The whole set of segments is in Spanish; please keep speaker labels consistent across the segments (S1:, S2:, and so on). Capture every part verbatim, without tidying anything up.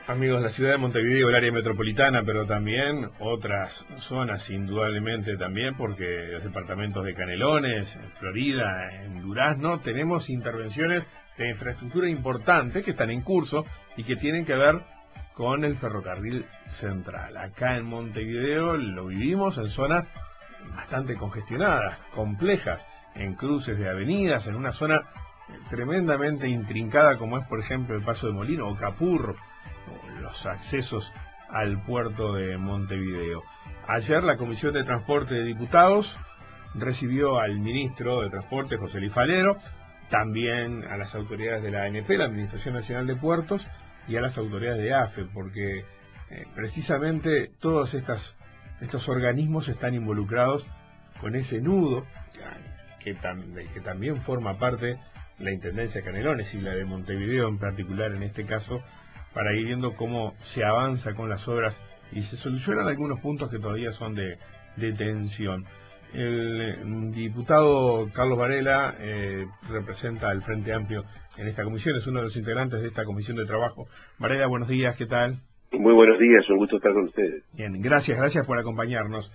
S1: Amigos, la ciudad de Montevideo, el área metropolitana, pero también otras zonas, indudablemente también, porque los departamentos de Canelones, en Florida, en Durazno, tenemos intervenciones de infraestructura importantes que están en curso y que tienen que ver con el ferrocarril central. Acá en Montevideo lo vivimos en zonas bastante congestionadas, complejas, en cruces de avenidas, en una zona tremendamente intrincada como es, por ejemplo, el Paso de Molino o Capurro, los accesos al puerto de Montevideo. Ayer la Comisión de Transporte de Diputados recibió al ministro de Transporte, José Luis Falero, también a las autoridades de la A N P, la Administración Nacional de Puertos, y a las autoridades de A F E, porque eh, precisamente todos estas, estos organismos están involucrados con ese nudo que, tam, que también forma parte la Intendencia de Canelones y la de Montevideo en particular en este caso, para ir viendo cómo se avanza con las obras y se solucionan algunos puntos que todavía son de, de tensión. El diputado Carlos Varela eh, representa al Frente Amplio en esta comisión, es uno de los integrantes de esta comisión de trabajo. Varela, buenos días, ¿qué tal?
S2: Muy buenos días, un gusto estar con ustedes.
S1: Bien, gracias, gracias por acompañarnos.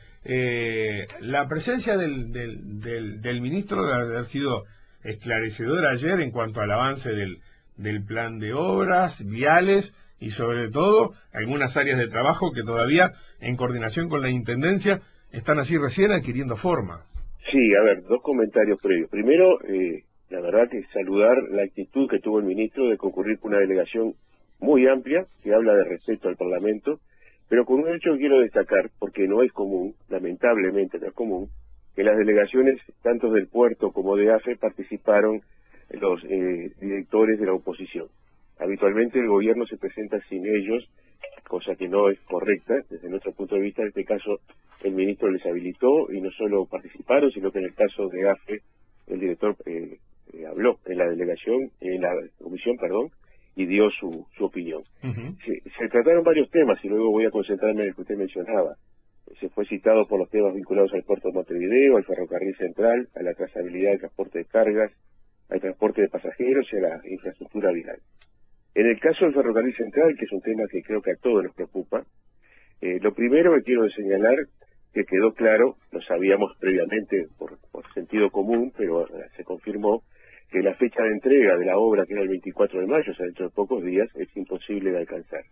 S1: Eh, la presencia del, del, del, del ministro debe haber sido esclarecedora ayer en cuanto al avance del del plan de obras, viales y sobre todo algunas áreas de trabajo que todavía en coordinación con la Intendencia están así recién adquiriendo forma.
S2: Sí, a ver, dos comentarios previos. Primero, eh, la verdad que saludar la actitud que tuvo el ministro de concurrir con una delegación muy amplia, que habla de respeto al Parlamento, pero con un hecho que quiero destacar, porque no es común, lamentablemente no es común, que las delegaciones, tanto del puerto como de A F E, participaron los eh, directores de la oposición. Habitualmente el gobierno se presenta sin ellos, cosa que no es correcta desde nuestro punto de vista. En este caso el ministro les habilitó y no solo participaron, sino que en el caso de A F E el director eh, eh, habló en la delegación, en la comisión, perdón, y dio su, su opinión. Uh-huh. se, se trataron varios temas y luego voy a concentrarme en el que usted mencionaba. Se fue citado por los temas vinculados al puerto de Montevideo, al ferrocarril central, a la trazabilidad del transporte de cargas, al transporte de pasajeros y a la infraestructura vial. En el caso del ferrocarril central, que es un tema que creo que a todos nos preocupa, eh, lo primero que quiero señalar, que quedó claro, lo sabíamos previamente por, por sentido común, pero se confirmó, que la fecha de entrega de la obra, que era el veinticuatro de mayo, o sea, dentro de pocos días, es imposible de alcanzar.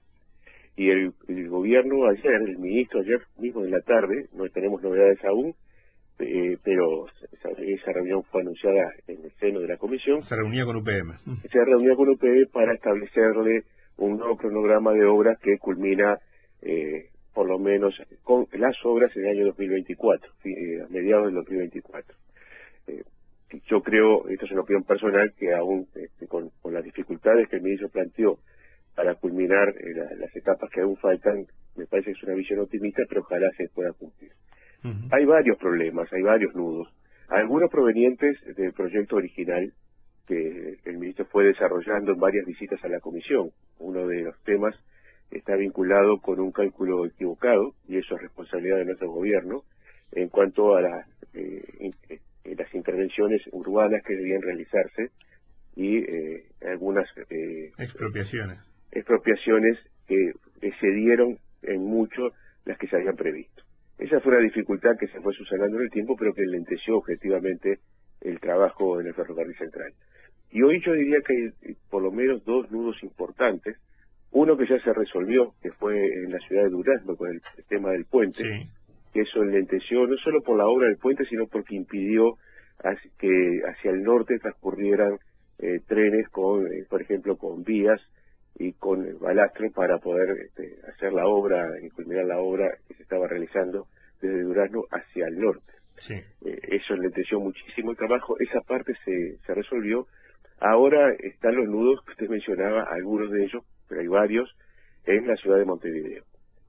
S2: Y el, el gobierno ayer, el ministro ayer mismo en la tarde, no tenemos novedades aún, Eh, pero esa, esa reunión fue anunciada en el seno de la comisión.
S1: Se reunió con U P M.
S2: Se reunió con U P M para establecerle un nuevo cronograma de obras que culmina eh, por lo menos con las obras en el año dos mil veinticuatro, eh, a mediados del dos mil veinticuatro. Eh, yo creo, esto es una opinión personal, que aún este, con, con las dificultades que el ministro planteó para culminar eh, la, las etapas que aún faltan, me parece que es una visión optimista, pero ojalá se pueda cumplir. Uh-huh. Hay varios problemas, hay varios nudos, algunos provenientes del proyecto original que el ministro fue desarrollando en varias visitas a la comisión. Uno de los temas está vinculado con un cálculo equivocado, y eso es responsabilidad de nuestro gobierno, en cuanto a las, eh, in, eh, las intervenciones urbanas que debían realizarse y eh, algunas eh,
S1: expropiaciones.
S2: expropiaciones que excedieron en mucho las que se habían previsto. Esa fue una dificultad que se fue subsanando en el tiempo, pero que lenteció objetivamente el trabajo en el ferrocarril central. Y hoy yo diría que hay por lo menos dos nudos importantes. Uno que ya se resolvió, que fue en la ciudad de Durazno con el, el tema del puente, sí. Que eso lenteció no solo por la obra del puente, sino porque impidió hacia, que hacia el norte transcurrieran eh, trenes con, eh, por ejemplo, con vías y con el balastro para poder este, hacer la obra y culminar la obra que se estaba realizando desde Durazno hacia el norte.
S1: Sí.
S2: Eh, eso lenteció muchísimo el trabajo, esa parte se, se resolvió. Ahora están los nudos que usted mencionaba, algunos de ellos, pero hay varios, en la ciudad de Montevideo.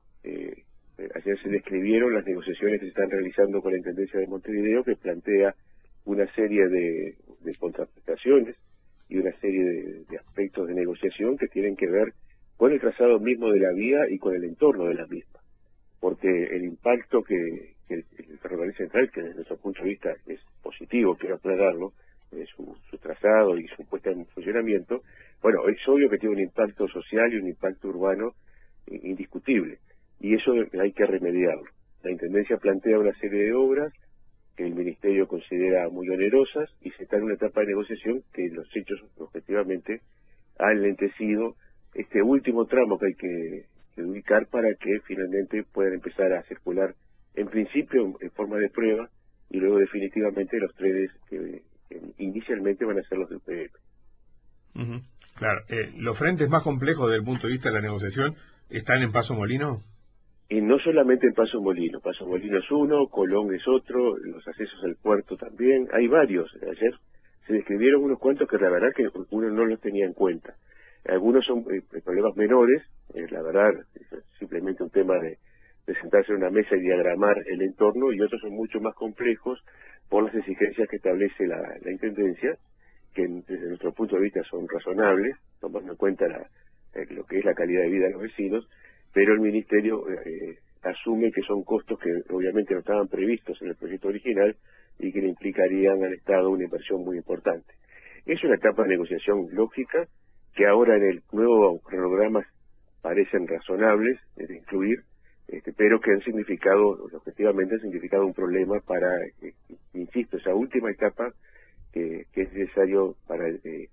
S2: Eh, ayer se describieron las negociaciones que se están realizando con la Intendencia de Montevideo, que plantea una serie de, de contraprestaciones y una serie de, de aspectos de negociación que tienen que ver con el trazado mismo de la vía y con el entorno de la misma. Porque el impacto que, que el, el ferrocarril central, que desde nuestro punto de vista es positivo, quiero aclararlo, eh, su, su trazado y su puesta en funcionamiento, bueno, es obvio que tiene un impacto social y un impacto urbano indiscutible, y eso hay que remediarlo. La Intendencia plantea una serie de obras que el Ministerio considera muy onerosas y se está en una etapa de negociación que los hechos objetivamente han lentecido este último tramo que hay que, que ubicar para que finalmente puedan empezar a circular en principio en, en forma de prueba y luego definitivamente los trenes que, que inicialmente van a ser los del P M.
S1: Uh-huh. Claro, eh, los frentes más complejos desde el punto de vista de la negociación están en Paso Molino.
S2: Y no solamente en Paso Molino, Paso Molino es uno, Colón es otro, los accesos al puerto también, hay varios. Ayer se describieron unos cuantos que la verdad que uno no los tenía en cuenta. Algunos son eh, problemas menores, eh, la verdad es simplemente un tema de, de sentarse en una mesa y diagramar el entorno, y otros son mucho más complejos por las exigencias que establece la, la Intendencia, que desde nuestro punto de vista son razonables, tomando en cuenta la, eh, lo que es la calidad de vida de los vecinos, pero el Ministerio eh, asume que son costos que obviamente no estaban previstos en el proyecto original y que le implicarían al Estado una inversión muy importante. Es una etapa de negociación lógica que ahora en el nuevo cronograma parecen razonables de incluir, este, pero que han significado, objetivamente han significado un problema para, eh, insisto, esa última etapa que, que es necesario para el, el,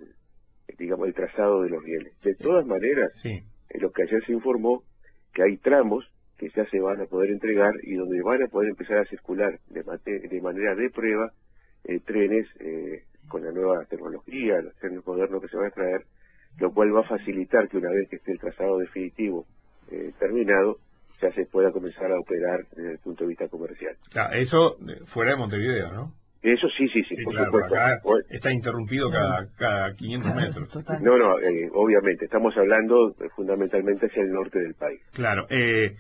S2: el, digamos, el trazado de los rieles. De todas maneras,
S1: sí.
S2: En lo que ayer se informó que hay tramos que ya se van a poder entregar y donde van a poder empezar a circular de, de manera de prueba eh, trenes eh, con la nueva tecnología, los trenes modernos que se van a traer, lo cual va a facilitar que una vez que esté el trazado definitivo eh, terminado, ya se pueda comenzar a operar desde el punto de vista comercial.
S1: Claro, eso fuera de Montevideo, ¿no?
S2: Eso sí, sí, sí,
S1: sí
S2: por
S1: claro,
S2: supuesto.
S1: Acá está interrumpido cada, cada quinientos metros.
S2: No, no, eh, obviamente, estamos hablando eh, fundamentalmente hacia el norte del país.
S1: Claro, eh,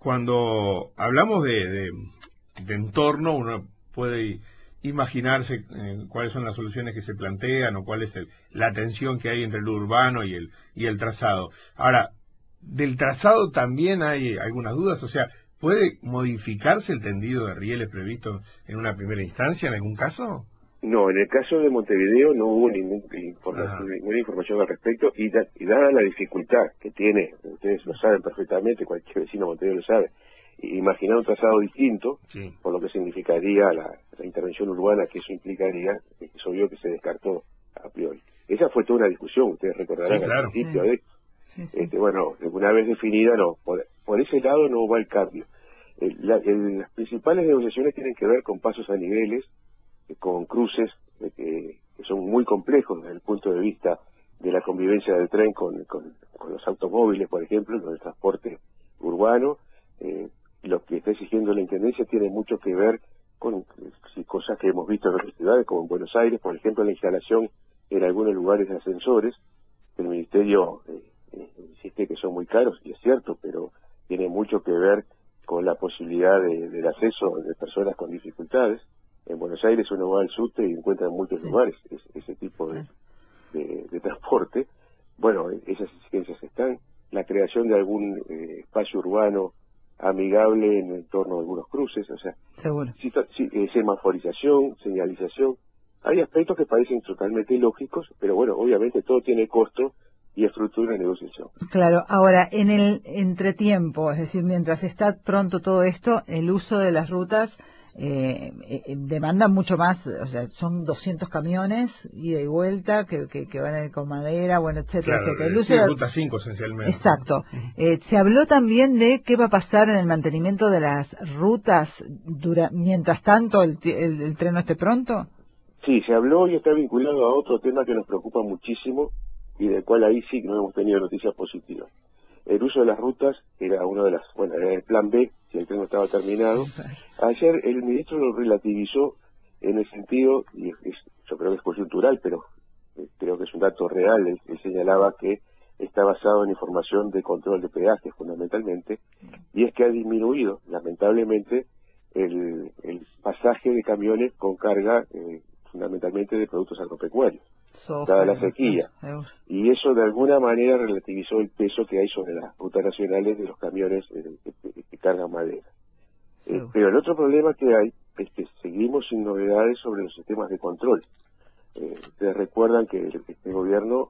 S1: cuando hablamos de, de, de entorno, uno puede imaginarse eh, cuáles son las soluciones que se plantean o cuál es el, la tensión que hay entre lo urbano y el, y el trazado. Ahora, del trazado también hay algunas dudas, o sea, ¿puede modificarse el tendido de rieles previsto en una primera instancia en algún caso?
S2: No, en el caso de Montevideo no hubo ningún información, ninguna información al respecto y, da, y dada la dificultad que tiene, ustedes lo saben perfectamente, cualquier vecino de Montevideo lo sabe, imaginar un trazado distinto, sí. Por lo que significaría la, la intervención urbana que eso implicaría, es obvio que se descartó a priori. Esa fue toda una discusión, ustedes recordarán sí, claro. al principio sí. de sí, sí. Este, bueno, una vez definida, no, por, por ese lado no va el cambio. El, la, el, las principales negociaciones tienen que ver con pasos a niveles, con cruces eh, que, que son muy complejos desde el punto de vista de la convivencia del tren con, con, con los automóviles, por ejemplo, con el transporte urbano. Eh, lo que está exigiendo la Intendencia tiene mucho que ver con eh, cosas que hemos visto en otras ciudades, como en Buenos Aires, por ejemplo, la instalación en algunos lugares de ascensores. El Ministerio eh, eh, insiste que son muy caros, y es cierto, pero tiene mucho que ver con la posibilidad de, del acceso de personas con dificultades. En Buenos Aires uno va al subte y encuentra en muchos lugares ese, ese tipo de, de, de transporte. Bueno, esas exigencias están. La creación de algún eh, espacio urbano amigable en el torno de algunos cruces, o sea, si, si, eh, semaforización, señalización. Hay aspectos que parecen totalmente lógicos, pero bueno, obviamente todo tiene costo y es fruto de una negociación.
S3: Claro, ahora, en el entretiempo, es decir, mientras está pronto todo esto, el uso de las rutas eh, eh, demanda mucho más, o sea, son doscientos camiones, ida y vuelta, que, que, que van a ir con madera, bueno, etcétera,
S1: claro,
S3: etcétera. El
S1: uso
S3: sí,
S1: de ruta cinco, esencialmente.
S3: Exacto. Eh, se habló también de qué va a pasar en el mantenimiento de las rutas dura, mientras tanto el, el, el tren no esté pronto.
S2: Sí, se habló y está vinculado a otro tema que nos preocupa muchísimo y del cual ahí sí no hemos tenido noticias positivas. El uso de las rutas era uno de las, bueno, era el plan B, si el tren no estaba terminado. Ayer el ministro lo relativizó en el sentido, y es, yo creo que es coyuntural, pero eh, creo que es un dato real, él, él señalaba que está basado en información de control de peajes fundamentalmente, y es que ha disminuido, lamentablemente, el, el pasaje de camiones con carga eh, fundamentalmente de productos agropecuarios, dada la sequía, y eso de alguna manera relativizó el peso que hay sobre las rutas nacionales de los camiones eh, que, que cargan madera. Eh, pero el otro problema que hay es que seguimos sin novedades sobre los sistemas de control. Eh, ustedes recuerdan que el, este gobierno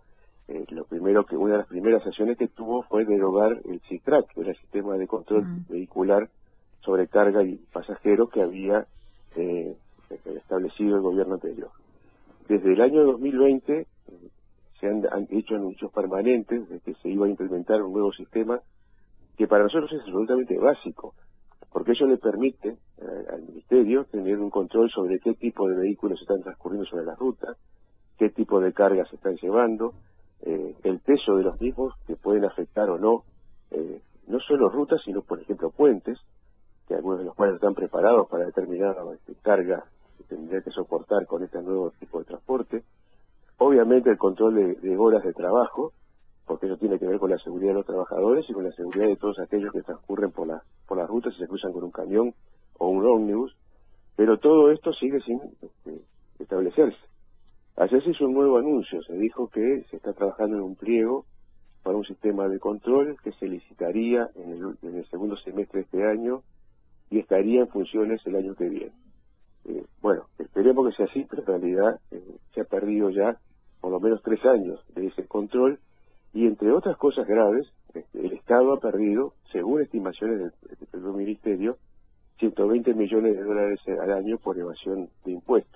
S2: eh, lo primero que una de las primeras acciones que tuvo fue derogar el SITRAC, que era el sistema de control mm. vehicular sobre carga y pasajeros que había eh, establecido el gobierno anterior. Desde el año dos mil veinte eh, se han, han hecho anuncios permanentes de que se iba a implementar un nuevo sistema que para nosotros es absolutamente básico, porque eso le permite eh, al Ministerio tener un control sobre qué tipo de vehículos están transcurriendo sobre la ruta, qué tipo de cargas se están llevando, eh, el peso de los mismos que pueden afectar o no, eh, no solo rutas, sino por ejemplo puentes, que algunos de los cuales están preparados para determinada este, carga que tendría que soportar con este nuevo tipo de transporte. Obviamente el control de, de horas de trabajo, porque eso tiene que ver con la seguridad de los trabajadores y con la seguridad de todos aquellos que transcurren por la por las rutas y se cruzan con un camión o un ómnibus, pero todo esto sigue sin este, establecerse. Ayer se hizo un nuevo anuncio, se dijo que se está trabajando en un pliego para un sistema de control que se licitaría en el, en el segundo semestre de este año y estaría en funciones el año que viene. Eh, bueno, esperemos que sea así, pero en realidad eh, se ha perdido ya por lo menos tres años de ese control y entre otras cosas graves, este, el Estado ha perdido, según estimaciones del, del propio Ministerio, ciento veinte millones de dólares al año por evasión de impuestos.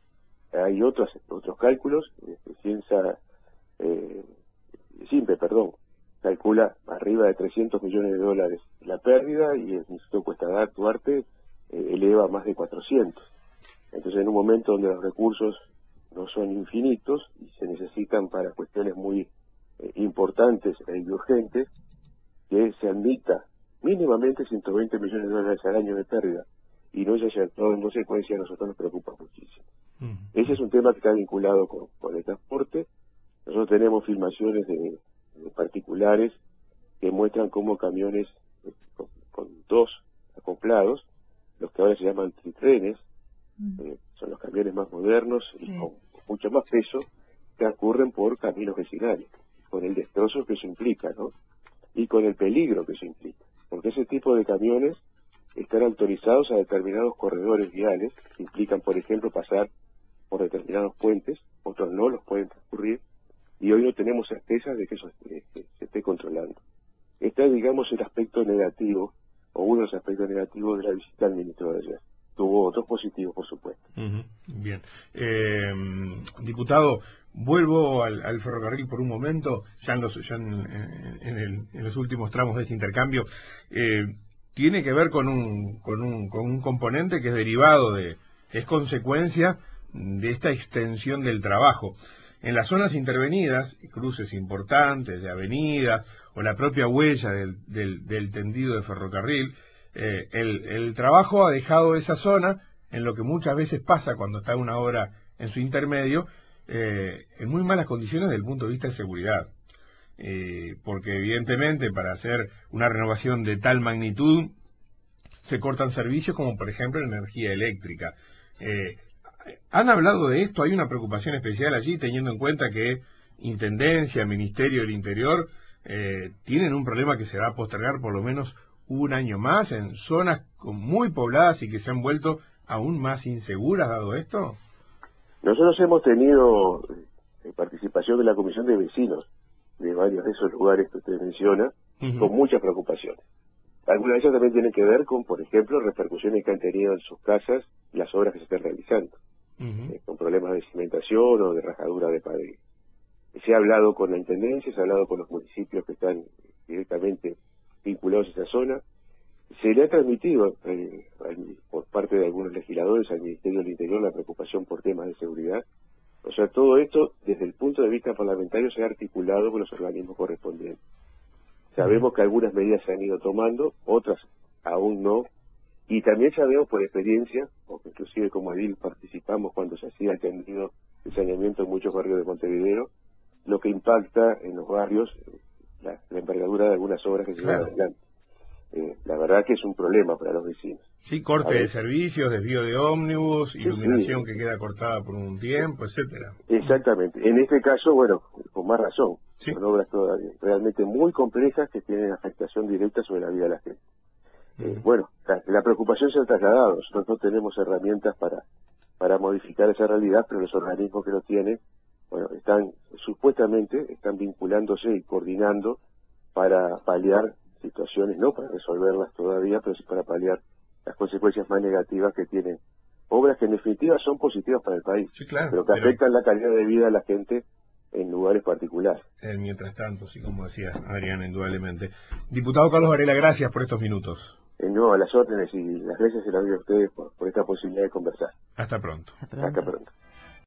S2: Hay otros otros cálculos, este, Cienza, eh, Simpe, perdón, calcula arriba de trescientos millones de dólares la pérdida y el Instituto Cuesta Duarte eh, eleva a más de cuatrocientos. Entonces en un momento donde los recursos no son infinitos y se necesitan para cuestiones muy eh, importantes e urgentes, que se admita mínimamente ciento veinte millones de dólares al año de pérdida y no se haya todo en consecuencia, a nosotros nos preocupa muchísimo. Uh-huh. Ese es un tema que está vinculado con, con el transporte. Nosotros tenemos filmaciones de, de particulares que muestran cómo camiones eh, con, con dos acoplados, los que ahora se llaman tritrenes, uh-huh. eh, son los camiones más modernos y sí. con mucho más peso, transcurren por caminos vecinales, con el destrozo que eso implica, ¿no? Y con el peligro que eso implica, porque ese tipo de camiones están autorizados a determinados corredores viales, que implican, por ejemplo, pasar por determinados puentes, otros no los pueden transcurrir, y hoy no tenemos certeza de que eso se, que se esté controlando. Este es, digamos, el aspecto negativo, o uno de los aspectos negativos de la visita al ministro de ayer. Tuvo otros positivos, por supuesto.
S1: Uh-huh. Bien. Eh, diputado, vuelvo al, al ferrocarril por un momento, ya en los, ya en, en, el, en los últimos tramos de este intercambio. Eh, tiene que ver con un, con un, con un componente que es derivado de, es consecuencia de esta extensión del trabajo. En las zonas intervenidas, cruces importantes de avenidas o la propia huella del, del, del tendido de ferrocarril, eh, el, el trabajo ha dejado esa zona, en lo que muchas veces pasa cuando está una obra en su intermedio, eh, en muy malas condiciones desde el punto de vista de seguridad. Eh, porque evidentemente para hacer una renovación de tal magnitud se cortan servicios como por ejemplo la energía eléctrica. Eh, ¿Han hablado de esto? ¿Hay una preocupación especial allí teniendo en cuenta que Intendencia, Ministerio del Interior eh, tienen un problema que se va a postergar por lo menos un año más en zonas muy pobladas y que se han vuelto aún más inseguras dado esto?
S2: Nosotros hemos tenido eh, participación de la Comisión de Vecinos de varios de esos lugares que usted menciona, uh-huh. con muchas preocupaciones. Algunas de ellas también tienen que ver con, por ejemplo, repercusiones que han tenido en sus casas las obras que se están realizando, uh-huh. eh, con problemas de cimentación o de rajadura de pared. Se ha hablado con la Intendencia, se ha hablado con los municipios que están directamente vinculados a esa zona. Se le ha transmitido eh, al, por parte de algunos legisladores al Ministerio del Interior la preocupación por temas de seguridad. O sea, todo esto, desde el punto de vista parlamentario, se ha articulado con los organismos correspondientes. Sabemos que algunas medidas se han ido tomando, otras aún no, y también sabemos por experiencia, porque inclusive como edil participamos cuando se hacía el tendido de saneamiento en muchos barrios de Montevideo, lo que impacta en los barrios la, la envergadura de algunas obras que se llevan adelante. Eh, la verdad que es un problema para los vecinos.
S1: Sí, corte de servicios, desvío de ómnibus, iluminación sí, sí. que queda cortada por un tiempo, etcétera.
S2: Exactamente. En este caso, bueno, con más razón. Sí. Son obras todavía realmente muy complejas que tienen afectación directa sobre la vida de la gente. Uh-huh. Eh, bueno, la, la preocupación se ha trasladado. Nosotros no tenemos herramientas para para modificar esa realidad, pero los organismos que lo tienen bueno, están, supuestamente, están vinculándose y coordinando para paliar situaciones, no para resolverlas todavía, pero sí para paliar las consecuencias más negativas que tienen obras que en definitiva son positivas para el país,
S1: sí, claro,
S2: pero que
S1: pero...
S2: afectan la calidad de vida de la gente en lugares particulares.
S1: Eh, mientras tanto, sí, como decía Adrián, indudablemente. Diputado Carlos Varela, gracias por estos minutos.
S2: Eh, no, a las órdenes, y las gracias se las doy a ustedes por, por esta posibilidad de conversar.
S1: Hasta pronto.
S3: Hasta pronto.
S2: Hasta pronto.